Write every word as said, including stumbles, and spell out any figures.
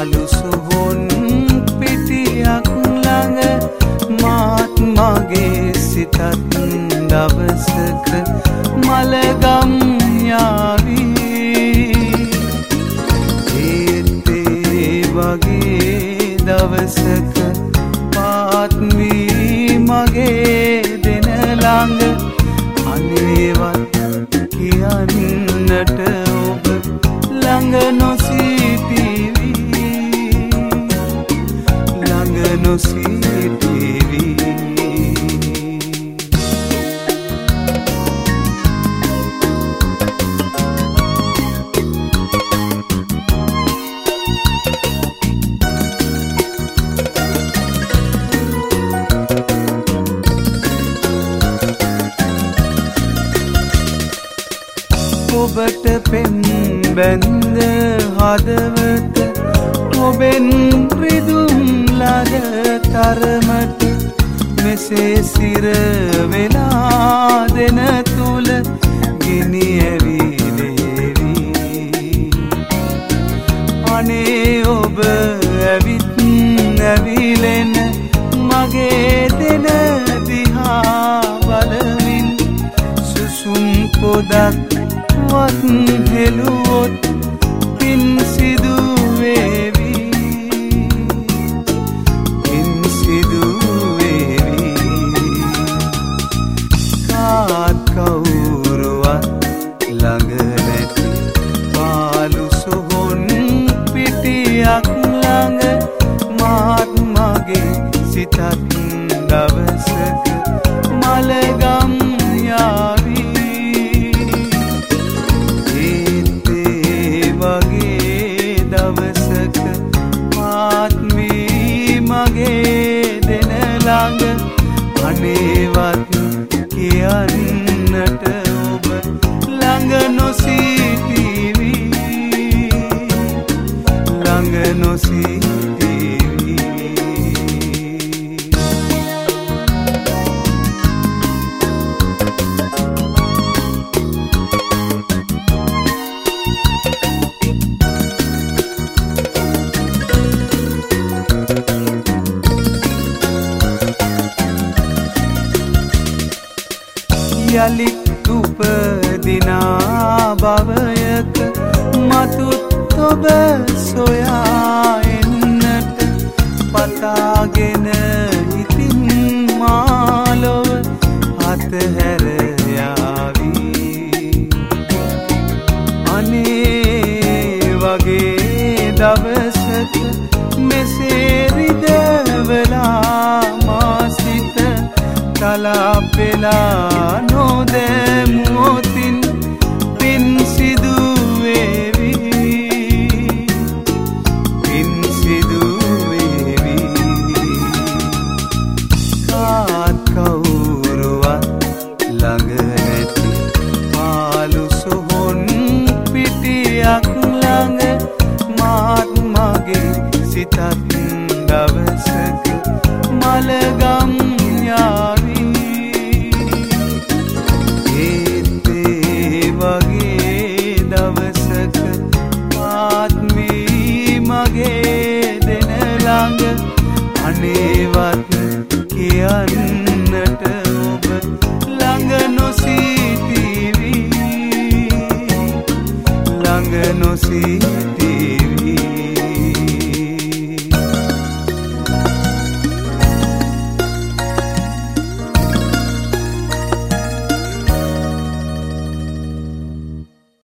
පාලු සොහොන් පිටියක් ළඟ මාත් මගේ සිතත් දවසක මලගම් යාවි ඒත් ඒ වගේ දවසක පාත් වී මගේ දෙන ළඟ අනේවත් කියන්නට ඔබ ළඟ නොසිටීවි ළඟ නොසිටීවි ඔබට පෙම් බැන්ද හදවත ඔබෙන් රිදුම් ලද තරමට මෙසේ සිර වෙලා දෙන තුල ගිනි ඇවිලේවි අනේ ඔබ ඇවිත් ඇවිලෙන මගේ දෙන දිහා බලමින් සුසුම් පොදක් වත් හෙළුවොත් පින් සිදු වේවි පින් සිදු වේවි කාත් කවුරුවත් ළඟ නැති පාලු සොහොන් පිටියක් ළඟ මාත් මගේ සිතත් දවසක මලගම් යාවි දවසක මාත් වී මගේ දෙන ළඟ අනේවත් කියන්නට ඔබ ළඟ නොසිටීවි ළඟ නොසිටීවි යලිත් උපදිනා භවයක මතුත් ඔබ සොයා එන්නට පතාගෙන ඉතින් මාලොව අතහැර යාවි අනේ වගේ දවසක මෙසේ රිදවලා මා සිත කලපෙලා නොදැමුවොතින් පින් සිදු වේවි පින් සිදු වේවි කාත් කවුරුවත් ළඟ නැති පාලු සොහොන් පිටියක් ළඟ මාත් මගේ සිතත් දවසක මලගම් යාවි ඒත් ඒ වගේ දවසක පාත් වී මගේ දෙන ළඟ අනේවත් කියන්නට ඔබ ළඟ නොසිටීවි ළඟ නොසිටීවි